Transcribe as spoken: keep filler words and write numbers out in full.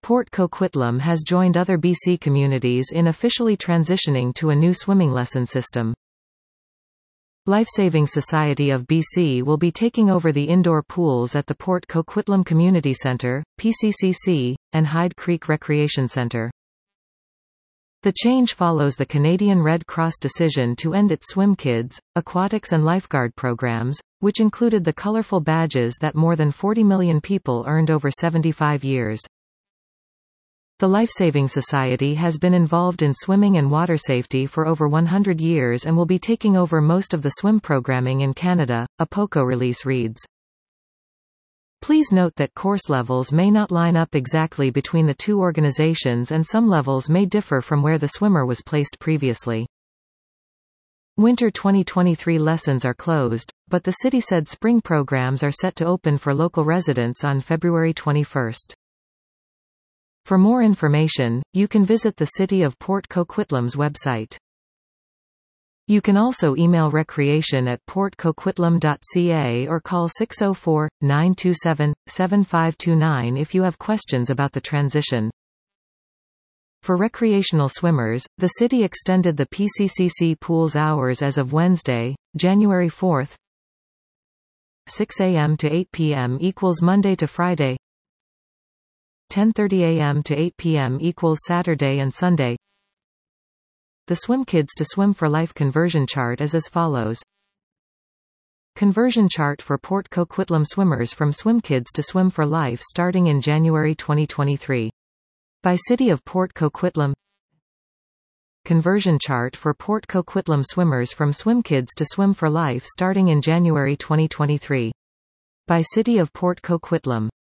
Port Coquitlam has joined other B C communities in officially transitioning to a new swimming lesson system. Lifesaving Society of B C will be taking over the indoor pools at the Port Coquitlam Community Centre, P C C C, and Hyde Creek Recreation Centre. The change follows the Canadian Red Cross decision to end its Swim Kids, Aquatics and Lifeguard programs, which included the colourful badges that more than forty million people earned over seventy-five years. The Lifesaving Society has been involved in swimming and water safety for over one hundred years and will be taking over most of the swim programming in Canada, a POCO release reads. Please note that course levels may not line up exactly between the two organizations and some levels may differ from where the swimmer was placed previously. Winter twenty twenty-three lessons are closed, but the city said spring programs are set to open for local residents on February twenty-first. For more information, you can visit the City of Port Coquitlam's website. You can also email recreation at port coquitlam dot c a or call six oh four, nine two seven, seven five two nine if you have questions about the transition. For recreational swimmers, the city extended the P C C C pool's hours as of Wednesday, January fourth, six a m to eight p m equals Monday to Friday, ten thirty a m to eight p m equals Saturday and Sunday. The Swim Kids to Swim for Life conversion chart is as follows. Conversion chart for Port Coquitlam swimmers from Swim Kids to Swim for Life starting in January twenty twenty-three. By City of Port Coquitlam. Conversion chart for Port Coquitlam swimmers from Swim Kids to Swim for Life starting in January twenty twenty-three. By City of Port Coquitlam.